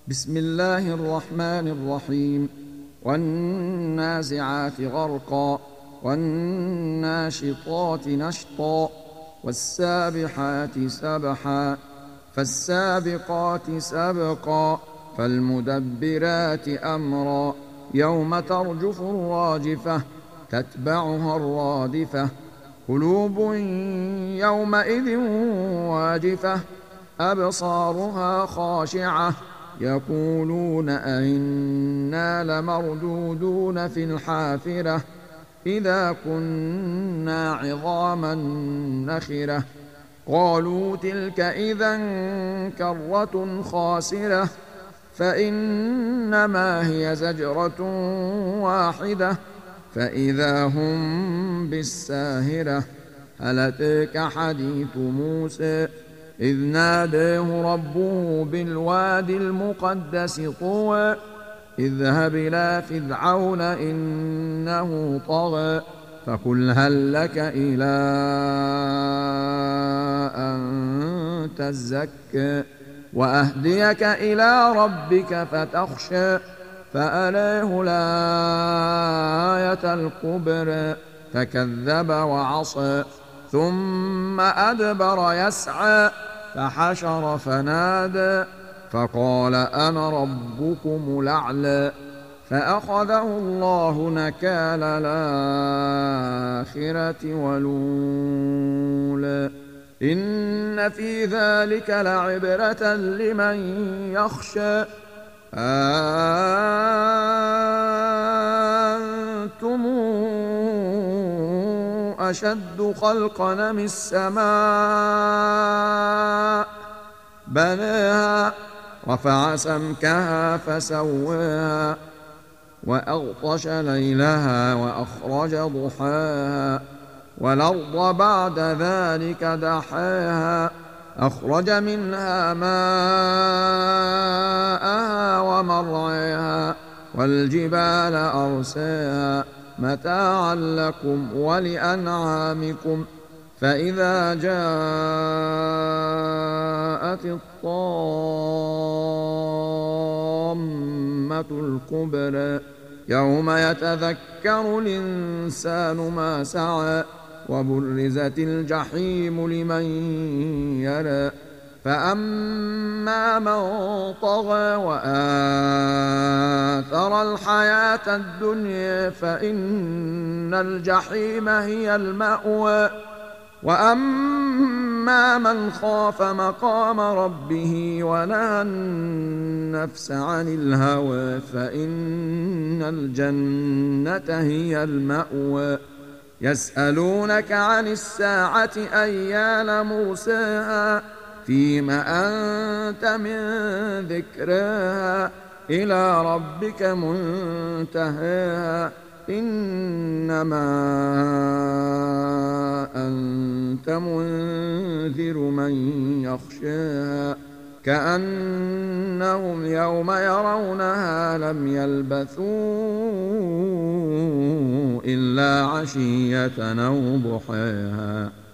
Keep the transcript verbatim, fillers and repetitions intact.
بسم الله الرحمن الرحيم. والنازعات غرقا والناشطات نشطا والسابحات سبحا فالسابقات سبقا فالمدبرات أمرا يوم ترجف الراجفة تتبعها الرادفة قلوب يومئذ واجفة أبصارها خاشعة يقولون أئنا لمردودون في الحافرة إذا كنا عظاما نخرة قالوا تلك إذا كرة خاسرة فإنما هي زجرة واحدة فإذا هم بالساهرة هل أتاك حديث موسى إذ ناداه ربه بالوادي المقدس طوى اذهب إلى فرعون إنه طغى فقل هل لك إلى أن تزكى وأهديك إلى ربك فتخشى فأراه الآية الكبرى فكذب وعصى ثم أدبر يسعى فحشر فنادى فقال أنا ربكم الأعلى فأخذه الله نكال الآخرة والأولى إن في ذلك لعبرة لمن يخشى أنتم أشد خلقا من السماء بناها رفع سمكها فسواها وأغطش ليلها وأخرج ضحاها والأرض بعد ذلك دحاها أخرج منها ماءها ومرعاها والجبال أرساها متاعا لكم ولأنعامكم فإذا جاءت الطامة الكبرى يوم يتذكر الإنسان ما سعى وبرزت الجحيم لمن يرى فأما من طغى وآثر الحياة الدنيا فإن الجحيم هي المأوى وأما من خاف مقام ربه ونهى النفس عن الهوى فإن الجنة هي المأوى يسألونك عن الساعة أيان مرساها فيم أنت من ذكرها إلى ربك منتهاها إنما أنت منذر من يخشاها كأنهم يوم يرونها لم يلبثوا إلا عشية أو ضحاها.